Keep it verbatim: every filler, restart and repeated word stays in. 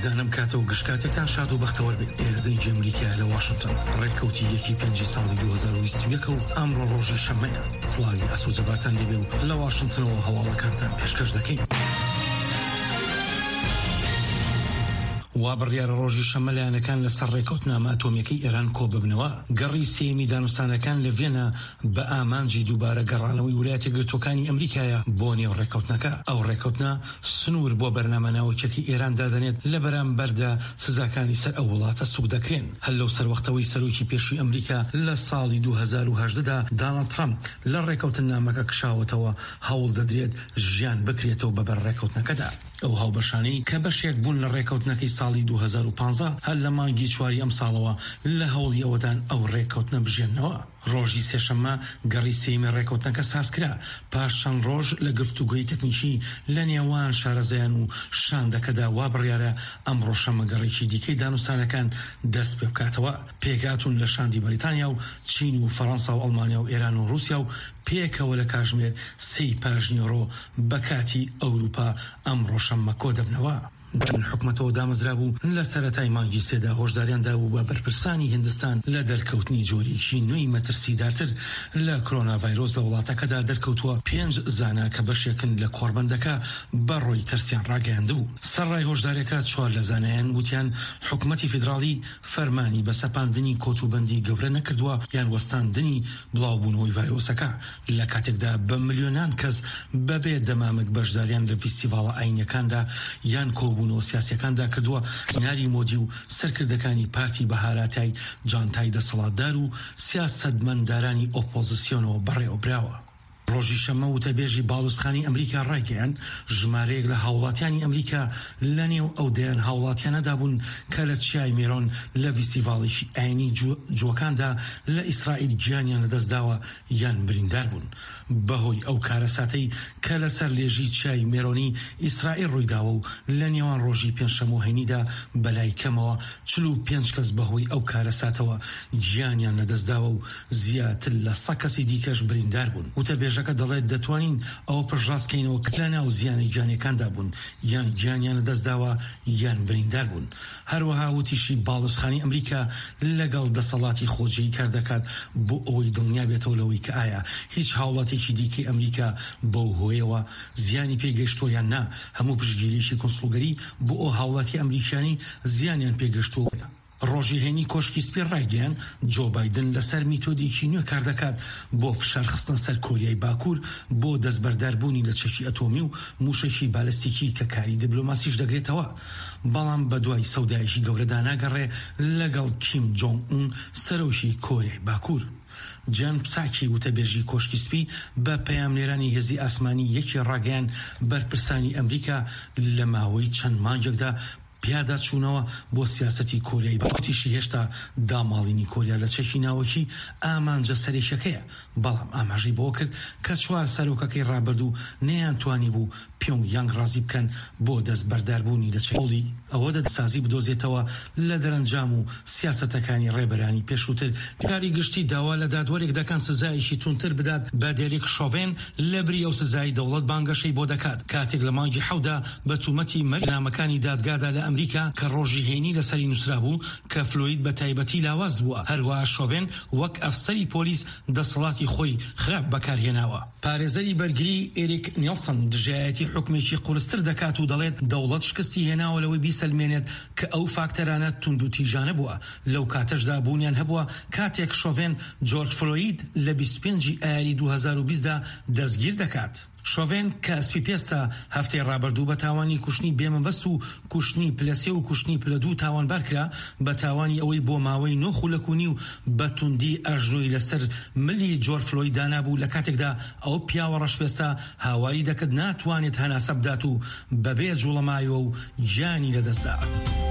هیوادارم کاتەوە گشتکاتێکتان شاد و بەختەوەر بێت. ئێرەدەی ئەمریکا لە واشنگتن ڕێکەوتی یەکی پێنجی ساڵی دوو هەزار و بیست و یەک و ئەمڕۆ ڕۆژی شەمەیە. سڵاوی ئەسوجەبارتان لێبێ و لە واشنگتنەوە هەواڵەکانتان پێشکەش دەکەین. وا بڕیارە ڕۆژی شەمە لایەنەکان لەسەر ڕێکەوتنامە ئەتۆمیەکەی ئێران کۆ ببنەوە. گەڕی سێمی دانوستانەکان لە ڤێنە بە ئامانجی دووبارە گەڕانەوەی ویلایەتە یەکگرتووەکانی ئەمریکایە بۆ نێو ڕێکەوتنەکە. ئەو ڕێکەوتنە سنوور بۆ بەرنامە ناوچەکی ئێران دادەنێت لە بەرامبەردا سزاکانی سەر ئەو وڵاتە سوک دەکرێن. هەر لەو سەروەختەوەی سەرۆکی پێشووی ئەمریکا لە ساڵی دوو هەزار و هەژدەدا دانەڵد ترەمپ لە ڕێکەوتنامەکە کشاوەتەوە هەوڵ دەدرێت ژیان بکرێتەوە بەبەر ڕێکەوتنەکەدا. ئەو هاوبەشانەی کە بەشێک بوون لە ڕێکەوتنەکەی ساڵی دوو هەزار و پانزە هەر لە مانگی چواری ئەم ساڵەوە لە هەوڵی ئەوەدان ئەو ڕێکەوتنە بژێنەوە. ڕۆژی سێشەممە گەڕی سێمی ڕێکەوتنەکە سازکرا پاش چەند ڕۆژ لە گفتوگۆی تەکنیکی لە نێوان شارەزایان و شاندەکەدا وا بڕیارە ئەمڕۆ شەمە گەڕێکی دیکەی دانوستانەکان دەست پێ بکاتەوە. پێکاتون لە شاندی بەریتانیا و چین و فەڕەنسا و ئەڵمانیا و ئێران و رووسیا و پێکەوە لە کاژمێر سەی پاژنیۆڕۆ بە کاتی ئەوروپا ئەمڕۆ شەممە کۆ دەبنەوە. بەن حکومەتەوە دامەزرا بوو لە سەرەتای مانگی سێدا هۆشداریاندا بوو بە بەرپرسانی هیندستان لە دەرکەوتنی جۆرێکی نوێی مەترسیدارتر لە کۆرۆنا ڤایرۆس لە وڵاتەکەدا دەرکەوتووە. پێنج زانا کە بەشێکن لە کۆڕبەندەکە بەڕۆی ترسیان ڕاگەیاندبوو. سەرڕای هۆشداریەکە چوار لە زانایان وتیان حکومەتی فیدراڵی فەرمانی بە سەپاندنی کۆتوبەندی گەورە نەکردووە یان وەستاندنی بڵاوبوونەوەی ڤایرۆسەکە لە کاتێکدا بە ملیۆنان کەس بەبێ دەمامک بەشداریان لە فیستیڤاڵە ئاینیەکاندا یان کۆ بوونەوە سیاسیەکاندا کردووە. سناری مۆدی و سەرکردەکانی پارتی بەهاراتای جانتای دەسەڵاتدار و سیاسەتمەندارانی ئۆپۆزیسیۆنەوە بەڕێوەبراوە. ڕۆژی شەمە وتەبێژی باڵوسخانی ئەمریکا ڕایگەیاند ژمارەیەک لە هاوڵاتیانی ئەمریکا لە نێو ئەو دەیان هاوڵاتیانەدا بوون کە لە چیای میرۆن لە فیستیڤاڵێکی ئاینی جووەکاندا لە ئیسرائیل گیانیان لەدەستداوە یان بریندار بوون. بەهۆی ئەو کارەساتەی کە لەسەر لێژی چیای میرۆنی ئیسرائیل ڕوویداوە و لە نێوان ڕۆژی پێنجشەمە و هەینیدا بەلای کەمەوە چل و پێنج کەس بەهۆی ئەو کارەساتەوە گیانیان لەدەستداوە و زیاتر لە سە کەسی دیکەش بریندار بوون. وتەبێژ کە دەڵێت دەتوانین ئەوە پڕژڕاستکەینەوە کە لە ناو زیانی گیانەکاندا بوون یان گیانیان دەستداوە یان بریندار بوون. هەروەها وتیشی باڵوسخانی ئەمریکا لەگەڵ دەسەڵاتی خۆجێی کار دەکات بۆ ئەوەی دڵنیا بێتەوە لەوەی کە ئایا هیچ هاوڵاتێکی دیکەی ئەمریکا بەو هۆیەوە زیانی پێگەشتۆ یان نا. هەموو پشتگیریشی کۆنسڵگەری بۆ ئەو هاوڵاتی ئەمریکانی زیانیان پێگەشتووە. ڕۆژی هێنی کۆشکی سپێ ڕایگەیان جۆ بایدن لەسەر میتۆدێکی نوێ کار دەکات بۆ فشارخستن سەر کۆریای باکوور بۆ دەستبەرداربوونی لە چەکی ئەتۆمی و موشەکی بالستیکی کە کاری دیبلۆماسیش دەگرێتەوە. بەڵام بە دوای سەودایشی گەورەدا ناگەڕێ لەگەڵ کیم جۆنگ ئون سەرۆشی کۆریای باکوور. جان پساکی وتەبێژی کۆشکی سپی بە پەیامنێرانی هێزی ئاسمانی یەکی ڕاگەیان بەرپرسانی ئەمریکا لە ماوەی چەند مانجێکدا پیادا چوونەوە بۆ سیاسەتی کۆریای باکووریشی هێشتا داماڵینی کۆریا لە چەکی ناوەکی ئامانجە سەرێکەکەیە. بەڵام ئاماژەی بۆ کرد کە چوار سەرۆکەکەی ڕابردوو نەیانتوانی بوو پیۆنگیانگ ڕازی بکەن بۆ دەست بەرداربوونی لە چەکی ئەوە دەسازی بدۆزێتەوە لە دەرەنجام و سیاسەتەکانی ڕێبەرانی پێشووتر. کاری گشتی داوا لە دادوەرێک دەکەن سزایشی تونتر بدات بە دێریک شۆڤێن لە بری ئەو سزای دەوڵەت بانگەشەی بۆ دەکات. کاتێک لە مانگی حەودا بە تومەتی مەرنامەکانی دادگادا لە ئەمریکا کە ڕۆژی هێنی لەسەری نووسرا بوو کە فلۆید بە تایبەتی لاواز بووە. هەروەها شۆڤێن وەک ئەفسەری پۆلیس دەسەڵاتی خۆی خراپ بەکارهێناوە. پارێزەری بەرگری ئێریک نیلسن دژایەتی حکومێکی قورستر دەکات و دەڵێت دەوڵەت شکستی هێناوە لەوەی بیسەلمێنێت کە ئەو فاکتەرانە تونند و تیژانە بووە. لەو کاتەشدا بوونیان هەبووە کاتێک شۆڤێن جۆرج فلۆید لە بیست و پێنجی ئایاری دوو هەزار و بیستدا دەستگیر دەکات. شۆڤێن کە سپی پێستا هەفتەی ڕابردوو بە تاوانی کوشتنی بێمەبەست و کوشتنی پلەسێ و کوشتنی پلە دوو تاوانبار کرا بە تاوانی ئەوەی بۆ ماوەی نۆ خولەکوونی و بەتوندی ئەژنۆی لەسەر ملی جۆرج فلۆید دانابوو لە کاتێکدا ئەو پیاوە ڕەشپێستا هاواری دەکرد ناتوانێت هەناسە بدات و بەبێ جوڵەمایەوە و گیانی لەدەستدا.